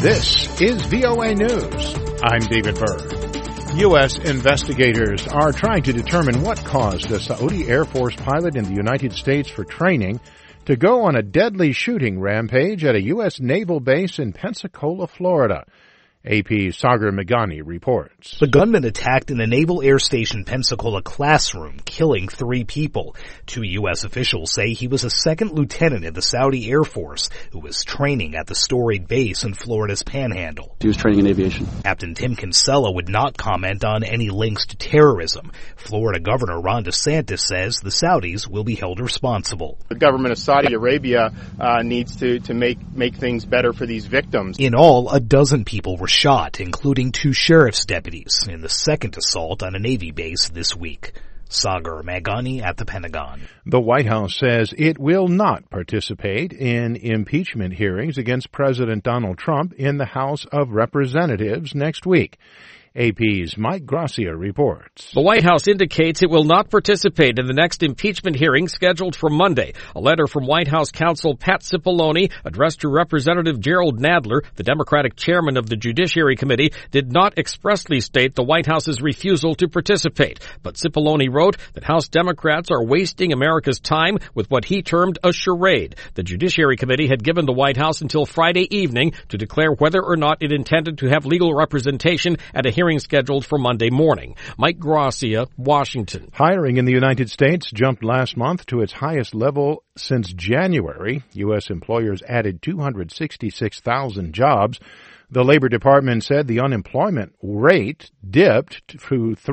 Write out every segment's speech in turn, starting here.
This is VOA News. I'm David Byrd. U.S. investigators are trying to determine what caused a Saudi Air Force pilot in the United States for training to go on a deadly shooting rampage at a U.S. naval base in Pensacola, Florida. AP's Sagar Meghani reports. The gunman attacked in a Naval Air Station Pensacola classroom, killing 3 people. 2 U.S. officials say he was a second lieutenant in the Saudi Air Force who was training at the storied base in Florida's Panhandle. He was training in aviation. Captain Tim Kinsella would not comment on any links to terrorism. Florida Governor Ron DeSantis says the Saudis will be held responsible. The government of Saudi Arabia needs to make things better for these victims. In all, a dozen people were shot, including 2 sheriff's deputies, in the second assault on a Navy base this week. Sagar Meghani at the Pentagon. The White House says it will not participate in impeachment hearings against President Donald Trump in the House of Representatives next week. AP's Mike Gracia reports. The White House indicates it will not participate in the next impeachment hearing scheduled for Monday. A letter from White House counsel Pat Cipollone, addressed to Representative Gerald Nadler, the Democratic chairman of the Judiciary Committee, did not expressly state the White House's refusal to participate. But Cipollone wrote that House Democrats are wasting America's time with what he termed a charade. The Judiciary Committee had given the White House until Friday evening to declare whether or not it intended to have legal representation at a hearing scheduled for Monday morning. Mike Gracia, Washington. Hiring in the United States jumped last month to its highest level since January. U.S. employers added 266,000 jobs. The Labor Department said the unemployment rate dipped to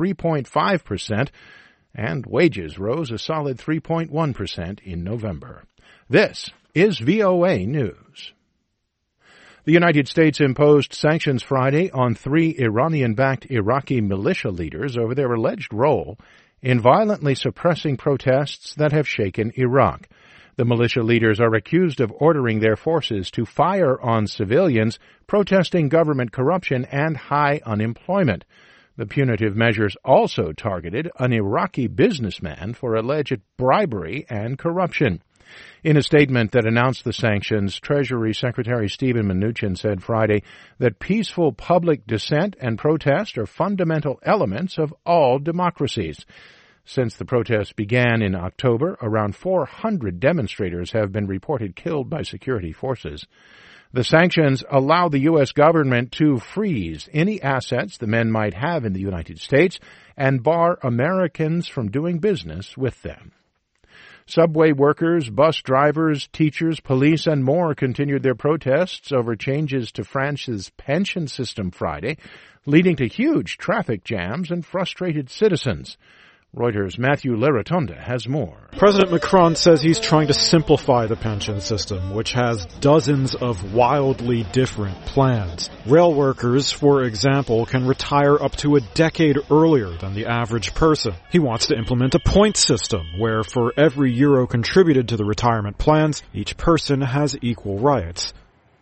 3.5%, and wages rose a solid 3.1% in November. This is VOA News. The United States imposed sanctions Friday on 3 Iranian-backed Iraqi militia leaders over their alleged role in violently suppressing protests that have shaken Iraq. The militia leaders are accused of ordering their forces to fire on civilians protesting government corruption and high unemployment. The punitive measures also targeted an Iraqi businessman for alleged bribery and corruption. In a statement that announced the sanctions, Treasury Secretary Steven Mnuchin said Friday that peaceful public dissent and protest are fundamental elements of all democracies. Since the protests began in October, around 400 demonstrators have been reported killed by security forces. The sanctions allow the U.S. government to freeze any assets the men might have in the United States and bar Americans from doing business with them. Subway workers, bus drivers, teachers, police, and more continued their protests over changes to France's pension system Friday, leading to huge traffic jams and frustrated citizens. Reuters' Matthew Laratonda has more. President Macron says he's trying to simplify the pension system, which has dozens of wildly different plans. Rail workers, for example, can retire up to a decade earlier than the average person. He wants to implement a point system, where for every euro contributed to the retirement plans, each person has equal rights.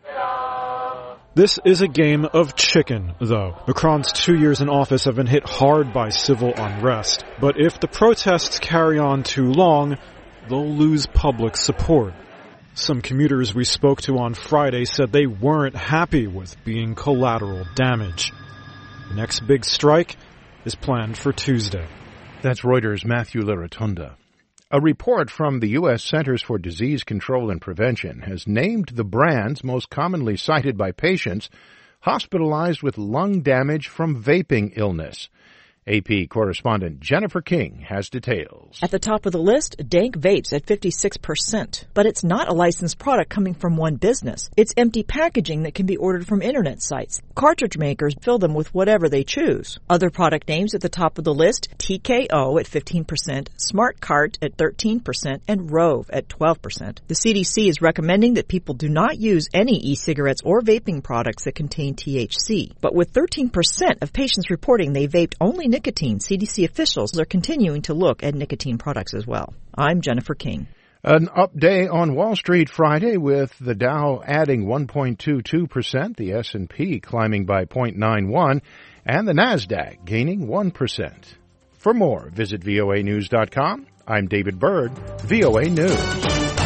This is a game of chicken, though. Macron's 2 years in office have been hit hard by civil unrest. But if the protests carry on too long, they'll lose public support. Some commuters we spoke to on Friday said they weren't happy with being collateral damage. The next big strike is planned for Tuesday. That's Reuters' Matthew Laratonda. A report from the U.S. Centers for Disease Control and Prevention has named the brands most commonly cited by patients hospitalized with lung damage from vaping illness. AP correspondent Jennifer King has details. At the top of the list, Dank Vapes at 56%. But it's not a licensed product coming from one business. It's empty packaging that can be ordered from internet sites. Cartridge makers fill them with whatever they choose. Other product names at the top of the list, TKO at 15%, Smart Cart at 13%, and Rove at 12%. The CDC is recommending that people do not use any e-cigarettes or vaping products that contain THC. But with 13% of patients reporting they vaped only nicotine, CDC officials are continuing to look at nicotine products as well. I'm Jennifer King. An up day on Wall Street Friday with the Dow adding 1.22%, the S&P climbing by 0.91%, and the Nasdaq gaining 1%. For more, visit voanews.com. I'm David Byrd, VOA News.